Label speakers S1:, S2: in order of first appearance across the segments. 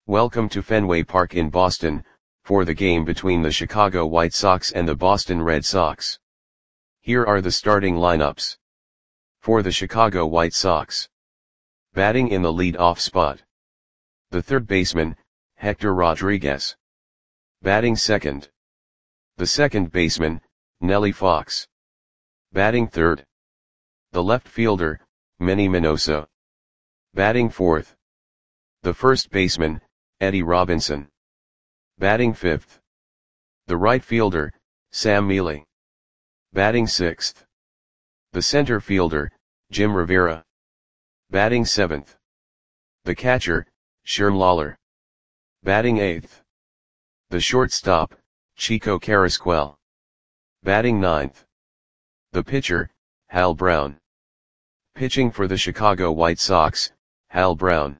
S1: Welcome to Fenway Park in Boston, for the game between the Chicago White Sox and the Boston Red Sox. Here are the starting lineups. For the Chicago White Sox. Batting in the lead-off spot. The third baseman, Hector Rodriguez. Batting second. The second baseman, Nellie Fox. Batting third. The left fielder, Manny Minoso. Batting fourth. The first baseman, Eddie Robinson. Batting fifth. The right fielder, Sam Mele. Batting sixth. The center fielder, Jim Rivera. Batting seventh. The catcher, Sherm Lawler. Batting eighth. The shortstop, Chico Carrasquel. Batting ninth. The pitcher, Hal Brown. Pitching for the Chicago White Sox, Hal Brown.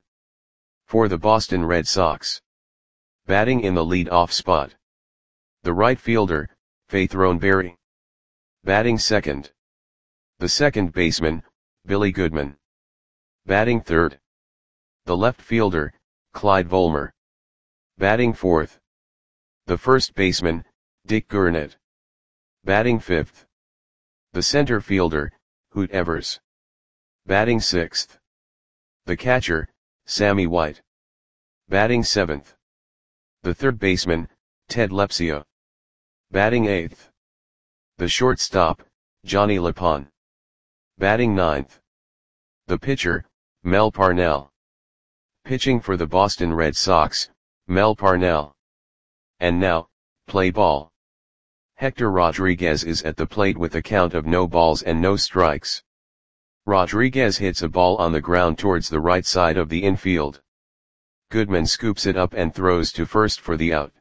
S1: For the Boston Red Sox. Batting in the lead-off spot. The right fielder, Faith Roneberry. Batting second. The second baseman, Billy Goodman. Batting third. The left fielder, Clyde Volmer. Batting fourth. The first baseman, Dick Gurnett. Batting fifth. The center fielder, Hoot Evers. Batting sixth. The catcher, Sammy White. Batting seventh. The third baseman, Ted Lepsio. Batting eighth. The shortstop, Johnny Lapon. Batting ninth. The pitcher, Mel Parnell. Pitching for the Boston Red Sox, Mel Parnell. And now, play ball. Hector Rodriguez is at the plate with a count of no balls and no strikes. Rodriguez hits a ball on the ground towards the right side of the infield. Goodman scoops it up and throws to first for the out.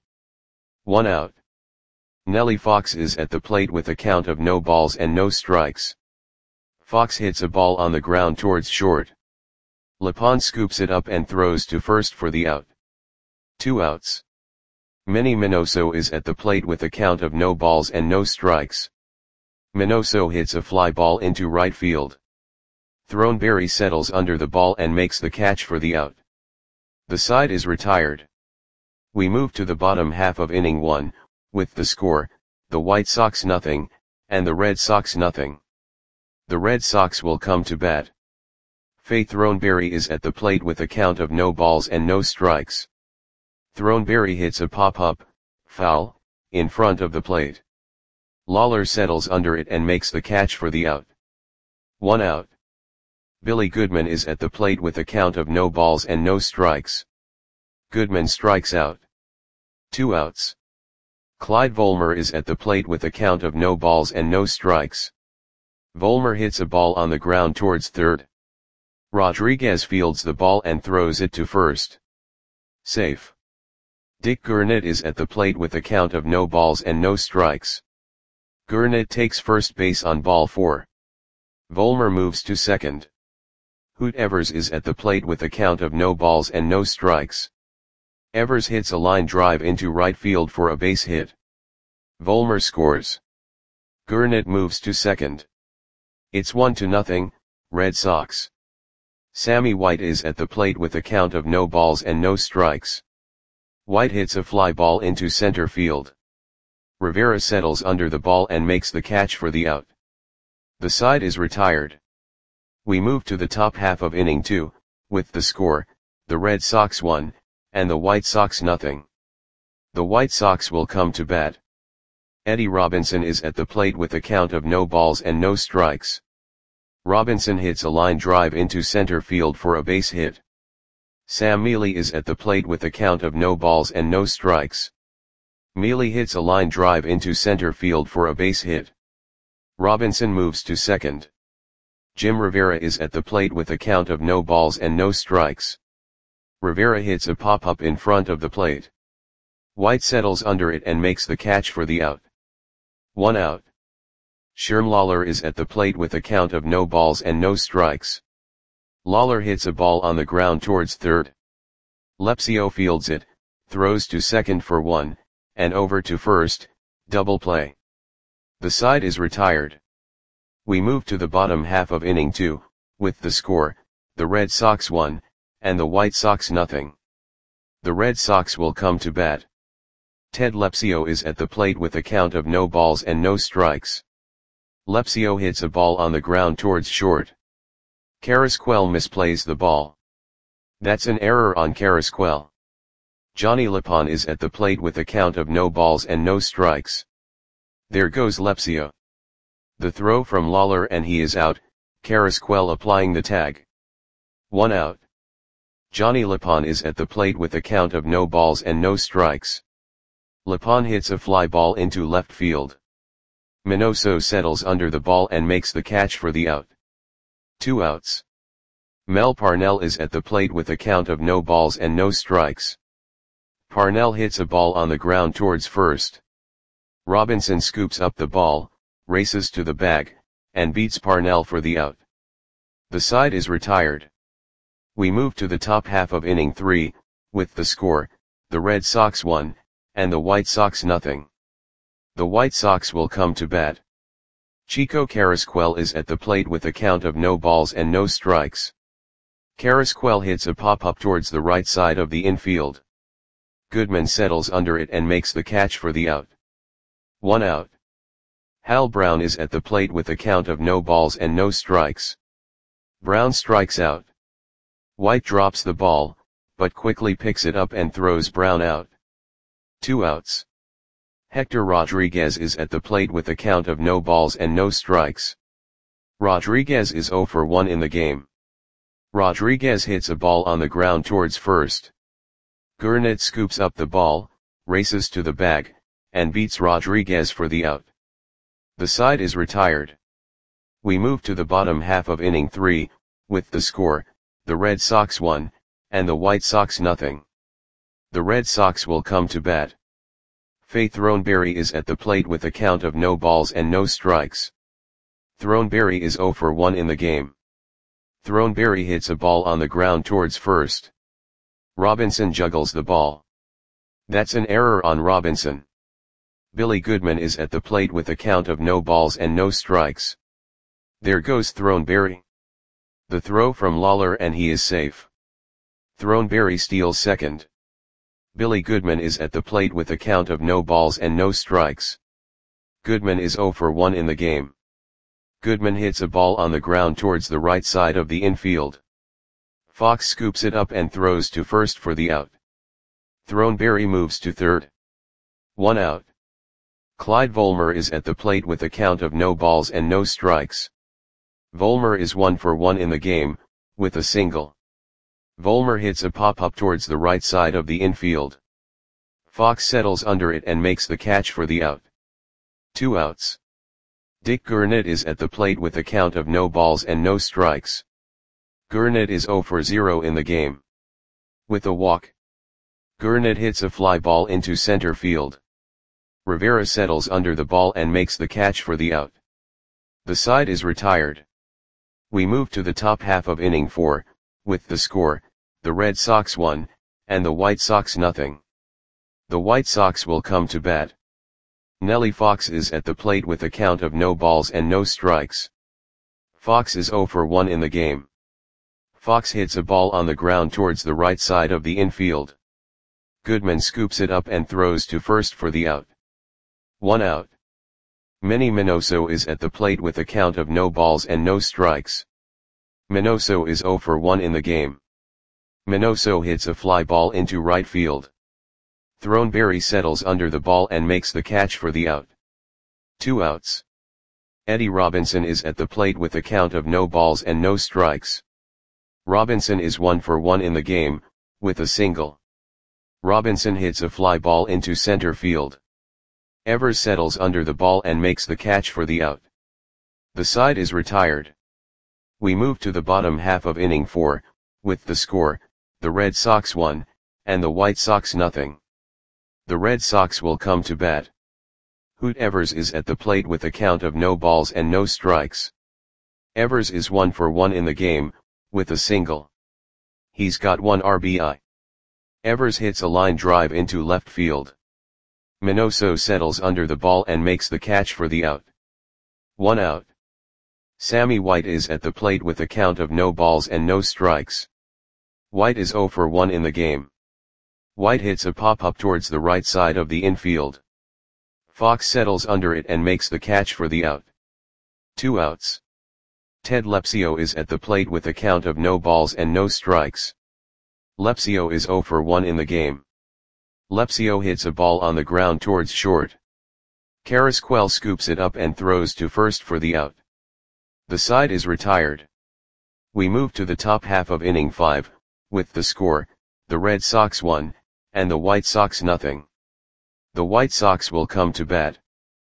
S1: 1 out. Nellie Fox is at the plate with a count of no balls and no strikes. Fox hits a ball on the ground towards short. Lapon scoops it up and throws to first for the out. 2 outs. Manny Minoso is at the plate with a count of no balls and no strikes. Minoso hits a fly ball into right field. Roneberry settles under the ball and makes the catch for the out. The side is retired. We move to the bottom half of inning 1, with the score, the White Sox 0, and the Red Sox 0. The Red Sox will come to bat. Faith Roneberry is at the plate with a count of no balls and no strikes. Roneberry hits a pop-up, foul, in front of the plate. Lawler settles under it and makes the catch for the out. 1 out. Billy Goodman is at the plate with a count of no balls and no strikes. Goodman strikes out. 2 outs. Clyde Volmer is at the plate with a count of no balls and no strikes. Volmer hits a ball on the ground towards third. Rodriguez fields the ball and throws it to first. Safe. Dick Gurnett is at the plate with a count of no balls and no strikes. Gurnett takes first base on ball 4. Volmer moves to second. Hoot Evers is at the plate with a count of no balls and no strikes. Evers hits a line drive into right field for a base hit. Volmer scores. Gurnett moves to second. It's 1-0, Red Sox. Sammy White is at the plate with a count of no balls and no strikes. White hits a fly ball into center field. Rivera settles under the ball and makes the catch for the out. The side is retired. We move to the top half of inning 2, with the score, the Red Sox 1, and the White Sox 0. The White Sox will come to bat. Eddie Robinson is at the plate with a count of no balls and no strikes. Robinson hits a line drive into center field for a base hit. Sam Mele is at the plate with a count of no balls and no strikes. Mele hits a line drive into center field for a base hit. Robinson moves to second. Jim Rivera is at the plate with a count of no balls and no strikes. Rivera hits a pop-up in front of the plate. White settles under it and makes the catch for the out. 1 out. Sherm Lawler is at the plate with a count of no balls and no strikes. Lawler hits a ball on the ground towards third. Lepsio fields it, throws to second for 1, and over to first, double play. The side is retired. We move to the bottom half of inning 2, with the score, the Red Sox 1, and the White Sox 0. The Red Sox will come to bat. Ted Lepsio is at the plate with a count of no balls and no strikes. Lepsio hits a ball on the ground towards short. Carrasquel misplays the ball. That's an error on Carrasquel. Johnny Lapon is at the plate with a count of no balls and no strikes. There goes Lepsio. The throw from Lawler and he is out, Carrasquel applying the tag. 1 out. Johnny Lapon is at the plate with a count of no balls and no strikes. Lapon hits a fly ball into left field. Minoso settles under the ball and makes the catch for the out. 2 outs. Mel Parnell is at the plate with a count of no balls and no strikes. Parnell hits a ball on the ground towards first. Robinson scoops up the ball, races to the bag, and beats Parnell for the out. The side is retired. We move to the top half of inning 3, with the score, the Red Sox 1, and the White Sox nothing. The White Sox will come to bat. Chico Carrasquel is at the plate with a count of no balls and no strikes. Carrasquel hits a pop-up towards the right side of the infield. Goodman settles under it and makes the catch for the out. 1 out. Hal Brown is at the plate with a count of no balls and no strikes. Brown strikes out. White drops the ball, but quickly picks it up and throws Brown out. 2 outs. Hector Rodriguez is at the plate with a count of no balls and no strikes. Rodriguez is 0 for 1 in the game. Rodriguez hits a ball on the ground towards first. Gurnett scoops up the ball, races to the bag, and beats Rodriguez for the out. The side is retired. We move to the bottom half of inning 3, with the score, the Red Sox 1, and the White Sox nothing. The Red Sox will come to bat. Faye Throneberry is at the plate with a count of no balls and no strikes. Throneberry is 0 for 1 in the game. Throneberry hits a ball on the ground towards first. Robinson juggles the ball. That's an error on Robinson. Billy Goodman is at the plate with a count of no balls and no strikes. There goes Throneberry. The throw from Lawler and he is safe. Throneberry steals second. Billy Goodman is at the plate with a count of no balls and no strikes. Goodman is 0 for 1 in the game. Goodman hits a ball on the ground towards the right side of the infield. Fox scoops it up and throws to first for the out. Throneberry moves to third. 1 out. Clyde Volmer is at the plate with a count of no balls and no strikes. Volmer is 1 for 1 in the game, with a single. Volmer hits a pop-up towards the right side of the infield. Fox settles under it and makes the catch for the out. 2 outs. Dick Gurnett is at the plate with a count of no balls and no strikes. Gurnett is 0 for 0 in the game. With a walk. Gurnett hits a fly ball into center field. Rivera settles under the ball and makes the catch for the out. The side is retired. We move to the top half of inning 4, with the score, the Red Sox 1, and the White Sox nothing. The White Sox will come to bat. Nellie Fox is at the plate with a count of no balls and no strikes. Fox is 0 for 1 in the game. Fox hits a ball on the ground towards the right side of the infield. Goodman scoops it up and throws to first for the out. 1 out. Manny Minoso is at the plate with a count of no balls and no strikes. Minoso is 0 for 1 in the game. Minoso hits a fly ball into right field. Throneberry settles under the ball and makes the catch for the out. 2 outs. Eddie Robinson is at the plate with a count of no balls and no strikes. Robinson is 1 for 1 in the game, with a single. Robinson hits a fly ball into center field. Evers settles under the ball and makes the catch for the out. The side is retired. We move to the bottom half of inning 4, with the score, the Red Sox 1, and the White Sox nothing. The Red Sox will come to bat. Hoot Evers is at the plate with a count of no balls and no strikes. Evers is 1 for 1 in the game, with a single. He's got 1 RBI. Evers hits a line drive into left field. Minoso settles under the ball and makes the catch for the out. 1 out. Sammy White is at the plate with a count of no balls and no strikes. White is 0 for 1 in the game. White hits a pop-up towards the right side of the infield. Fox settles under it and makes the catch for the out. 2 outs. Ted Lepsio is at the plate with a count of no balls and no strikes. Lepsio is 0 for 1 in the game. Lepsio hits a ball on the ground towards short. Carrasquel scoops it up and throws to first for the out. The side is retired. We move to the top half of inning 5, with the score, the Red Sox 1, and the White Sox nothing. The White Sox will come to bat.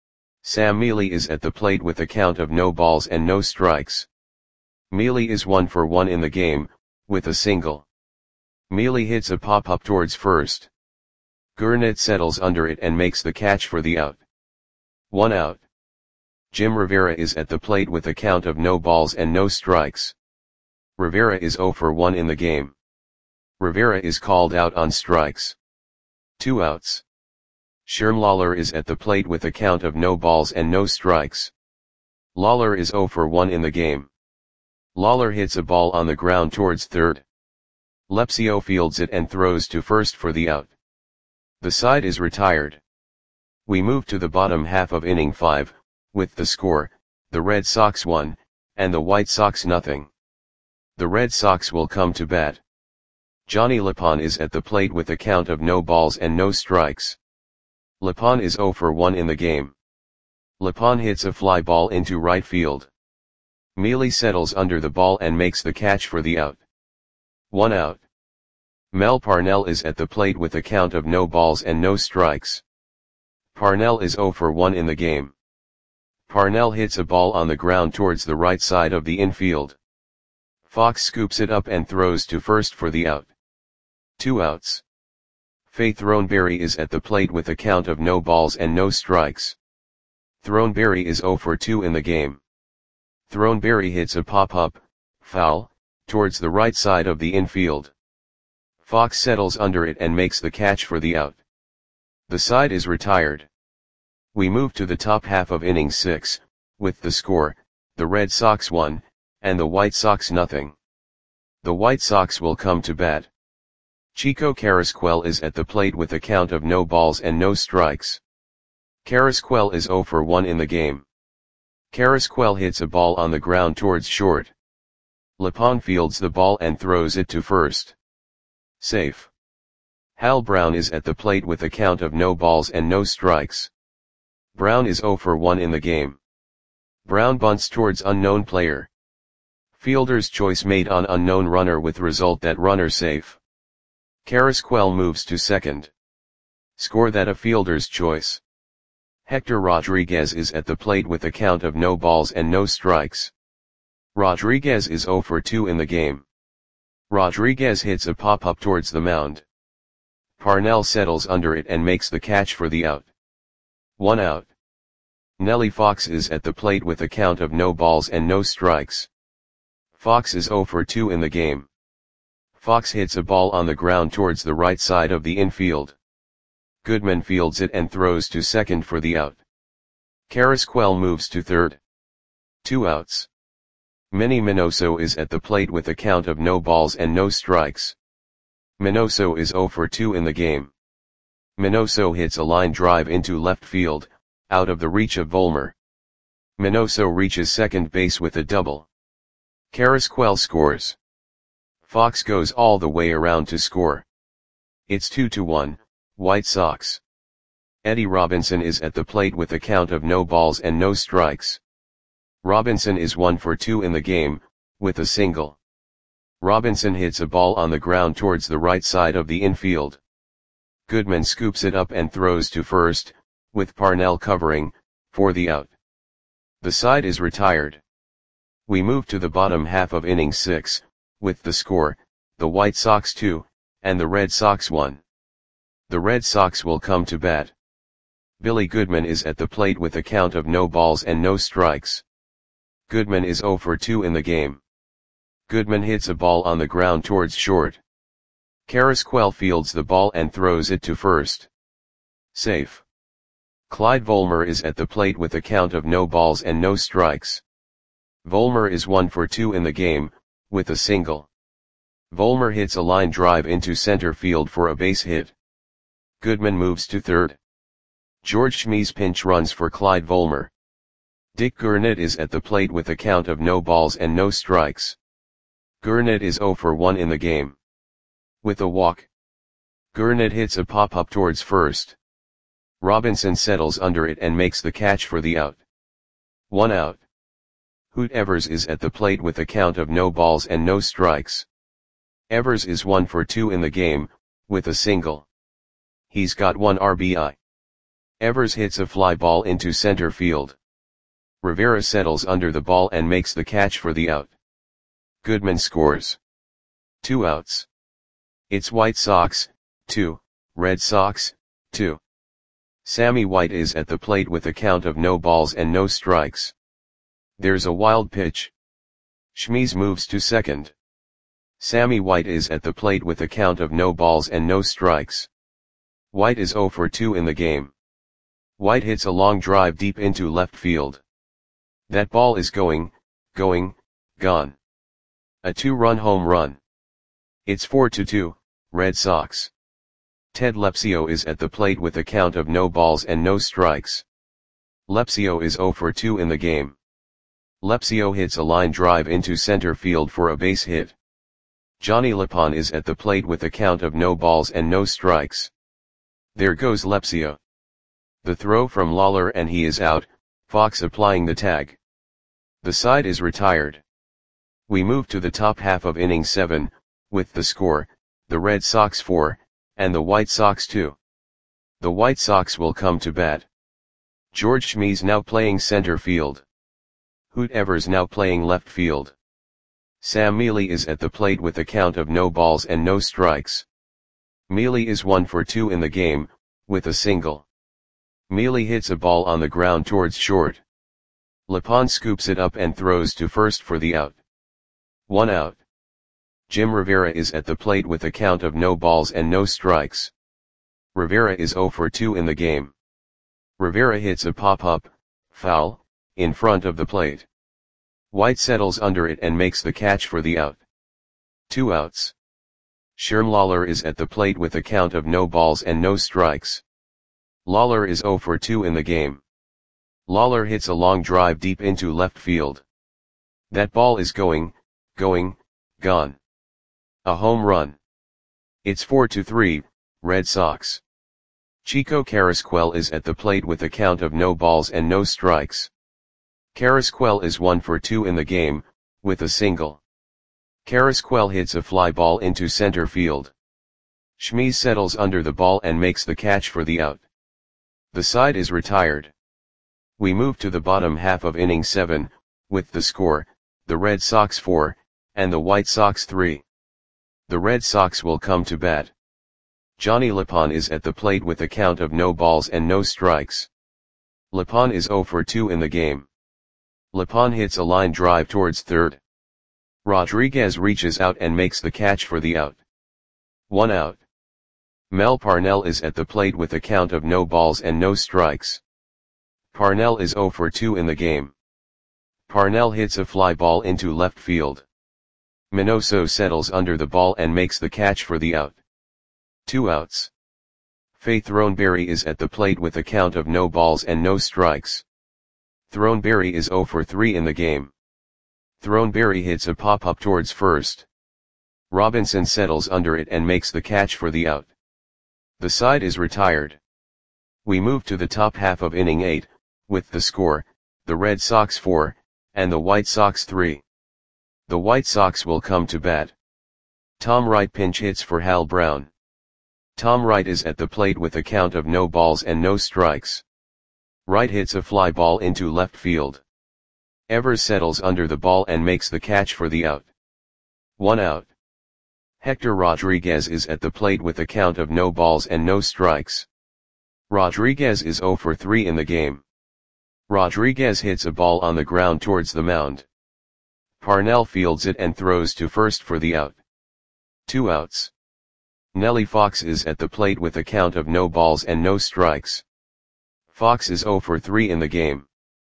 S1: Sam Mealy is at the plate with a count of no balls and no strikes. Mealy is 1 for 1 in the game, with a single. Mealy hits a pop-up towards first. Gurnett settles under it and makes the catch for the out. 1 out. Jim Rivera is at the plate with a count of no balls and no strikes. Rivera is 0 for 1 in the game. Rivera is called out on strikes. 2 outs. Sherm Lawler is at the plate with a count of no balls and no strikes. Lawler is 0 for 1 in the game. Lawler hits a ball on the ground towards third. Lepsio fields it and throws to first for the out. The side is retired. We move to the bottom half of inning 5, with the score, the Red Sox 1, and the White Sox nothing. The Red Sox will come to bat. Johnny Lapon is at the plate with a count of no balls and no strikes. Lapon is 0 for 1 in the game. Lapon hits a fly ball into right field. Mealy settles under the ball and makes the catch for the out. 1 out. Mel Parnell is at the plate with a count of no balls and no strikes. Parnell is 0 for 1 in the game. Parnell hits a ball on the ground towards the right side of the infield. Fox scoops it up and throws to first for the out. 2 outs. Faith Throneberry is at the plate with a count of no balls and no strikes. Throneberry is 0 for 2 in the game. Throneberry hits a pop-up, foul, towards the right side of the infield. Fox settles under it and makes the catch for the out. The side is retired. We move to the top half of inning 6, with the score, the Red Sox 1, and the White Sox nothing. The White Sox will come to bat. Chico Carrasquel is at the plate with a count of no balls and no strikes. Carrasquel is 0 for 1 in the game. Carrasquel hits a ball on the ground towards short. Lapon fields the ball and throws it to first. Safe. Hal Brown is at the plate with a count of no balls and no strikes. Brown is 0 for 1 in the game. Brown bunts towards unknown player. Fielder's choice made on unknown runner with result that runner safe. Carrasquel moves to second. Score that a fielder's choice. Hector Rodriguez is at the plate with a count of no balls and no strikes. Rodriguez is 0 for 2 in the game. Rodriguez hits a pop-up towards the mound. Parnell settles under it and makes the catch for the out. 1 out. Nellie Fox is at the plate with a count of no balls and no strikes. Fox is 0 for 2 in the game. Fox hits a ball on the ground towards the right side of the infield. Goodman fields it and throws to second for the out. Carrasquel moves to third. 2 outs. Manny Minoso is at the plate with a count of no balls and no strikes. Minoso is 0 for 2 in the game. Minoso hits a line drive into left field, out of the reach of Volmer. Minoso reaches second base with a double. Carrasquel scores. Fox goes all the way around to score. It's 2-1, White Sox. Eddie Robinson is at the plate with a count of no balls and no strikes. Robinson is 1 for 2 in the game, with a single. Robinson hits a ball on the ground towards the right side of the infield. Goodman scoops it up and throws to first, with Parnell covering, for the out. The side is retired. We move to the bottom half of inning 6, with the score, the White Sox 2, and the Red Sox 1. The Red Sox will come to bat. Billy Goodman is at the plate with a count of no balls and no strikes. Goodman is 0 for 2 in the game. Goodman hits a ball on the ground towards short. Carrasquel fields the ball and throws it to first. Safe. Clyde Volmer is at the plate with a count of no balls and no strikes. Volmer is 1 for 2 in the game, with a single. Volmer hits a line drive into center field for a base hit. Goodman moves to third. George Schmies pinch runs for Clyde Volmer. Dick Gurnett is at the plate with a count of no balls and no strikes. Gurnett is 0 for 1 in the game. With a walk, Gurnett hits a pop-up towards first. Robinson settles under it and makes the catch for the out. 1 out. Hoot Evers is at the plate with a count of no balls and no strikes. Evers is 1 for 2 in the game, with a single. He's got 1 RBI. Evers hits a fly ball into center field. Rivera settles under the ball and makes the catch for the out. Goodman scores. 2 outs. It's White Sox, 2, Red Sox, 2. Sammy White is at the plate with a count of no balls and no strikes. There's a wild pitch. Schmies moves to second. Sammy White is at the plate with a count of no balls and no strikes. White is 0 for 2 in the game. White hits a long drive deep into left field. That ball is going, gone. A 2-run home run. It's 4-2, Red Sox. Ted Lepsio is at the plate with a count of no balls and no strikes. Lepsio is 0 for 2 in the game. Lepsio hits a line drive into center field for a base hit. Johnny Lapon is at the plate with a count of no balls and no strikes. There goes Lepsio. The throw from Lawler and he is out, Fox applying the tag. The side is retired. We move to the top half of inning 7, with the score, the Red Sox 4, and the White Sox 2. The White Sox will come to bat. George Schmies now playing center field. Hoot Evers now playing left field. Sam Mealy is at the plate with a count of no balls and no strikes. Mealy is 1 for 2 in the game, with a single. Mealy hits a ball on the ground towards short. Lapon scoops it up and throws to first for the out. 1 out. Jim Rivera is at the plate with a count of no balls and no strikes. Rivera is 0 for 2 in the game. Rivera hits a pop-up, foul, in front of the plate. White settles under it and makes the catch for the out. 2 outs. Sherm Lawler is at the plate with a count of no balls and no strikes. Lawler is 0 for 2 in the game. Lawler hits a long drive deep into left field. That ball is going, gone. A home run. It's 4-3, Red Sox. Chico Carrasquel is at the plate with a count of no balls and no strikes. Carrasquel is 1 for 2 in the game, with a single. Carrasquel hits a fly ball into center field. Schmies settles under the ball and makes the catch for the out. The side is retired. We move to the bottom half of inning 7, with the score, the Red Sox 4, and the White Sox 3. The Red Sox will come to bat. Johnny Lapon is at the plate with a count of no balls and no strikes. Lapon is 0 for 2 in the game. Lapon hits a line drive towards third. Rodriguez reaches out and makes the catch for the out. 1 out. Mel Parnell is at the plate with a count of no balls and no strikes. Parnell is 0 for 2 in the game. Parnell hits a fly ball into left field. Minoso settles under the ball and makes the catch for the out. 2 outs. Faye Throneberry is at the plate with a count of no balls and no strikes. Throneberry is 0 for 3 in the game. Throneberry hits a pop-up towards first. Robinson settles under it and makes the catch for the out. The side is retired. We move to the top half of inning 8, with the score, the Red Sox 4, and the White Sox 3. The White Sox will come to bat. Tom Wright pinch hits for Hal Brown. Tom Wright is at the plate with a count of no balls and no strikes. Wright hits a fly ball into left field. Evers settles under the ball and makes the catch for the out. 1 out. Hector Rodriguez is at the plate with a count of no balls and no strikes. Rodriguez is 0 for 3 in the game. Rodriguez hits a ball on the ground towards the mound. Parnell fields it and throws to first for the out. 2 outs. Nellie Fox is at the plate with a count of no balls and no strikes. Fox is 0 for 3 in the game.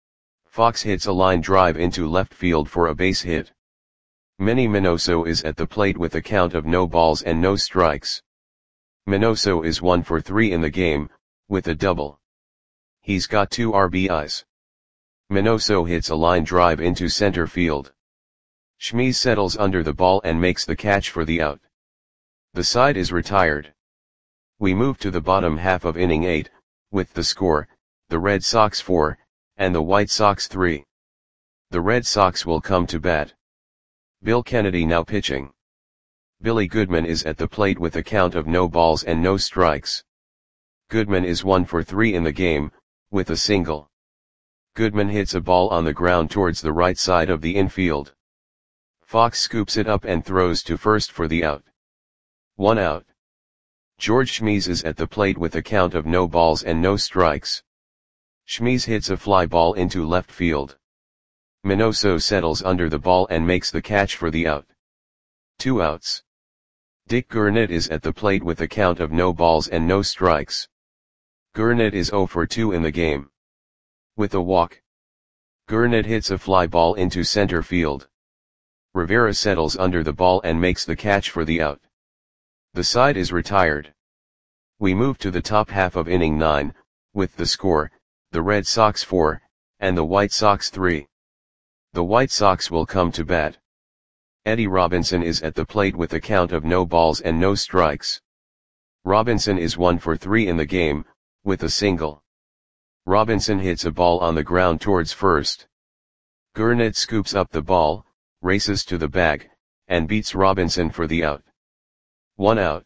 S1: Fox hits a line drive into left field for a base hit. Manny Minoso is at the plate with a count of no balls and no strikes. Minoso is 1 for 3 in the game, with a double. He's got 2 RBIs. Minoso hits a line drive into center field. Schmies settles under the ball and makes the catch for the out. The side is retired. We move to the bottom half of inning 8, with the score, the Red Sox 4, and the White Sox 3. The Red Sox will come to bat. Bill Kennedy now pitching. Billy Goodman is at the plate with a count of no balls and no strikes. Goodman is 1 for 3 in the game, with a single. Goodman hits a ball on the ground towards the right side of the infield. Fox scoops it up and throws to first for the out. 1 out. George Schmies is at the plate with a count of no balls and no strikes. Schmies hits a fly ball into left field. Minoso settles under the ball and makes the catch for the out. 2 outs. Dick Gurnett is at the plate with a count of no balls and no strikes. Gurnett is 0 for 2 in the game. With a walk. Gurnett hits a fly ball into center field. Rivera settles under the ball and makes the catch for the out. The side is retired. We move to the top half of inning 9, with the score, the Red Sox 4, and the White Sox 3. The White Sox will come to bat. Eddie Robinson is at the plate with a count of no balls and no strikes. Robinson is 1 for 3 in the game, with a single. Robinson hits a ball on the ground towards first. Gurnett scoops up the ball, races to the bag, and beats Robinson for the out. 1 out.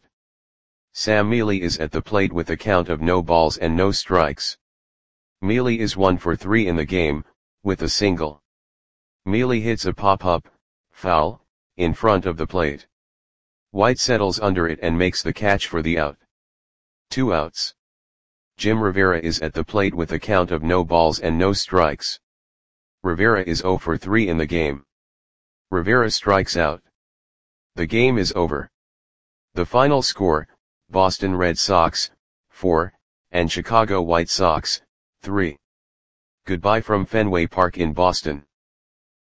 S1: Sam Mealy is at the plate with a count of no balls and no strikes. Mealy is 1 for 3 in the game, with a single. Mealy hits a pop-up, foul, in front of the plate. White settles under it and makes the catch for the out. 2 outs. Jim Rivera is at the plate with a count of no balls and no strikes. Rivera is 0 for 3 in the game. Rivera strikes out. The game is over. The final score, Boston Red Sox, 4, and Chicago White Sox, 3. Goodbye from Fenway Park in Boston.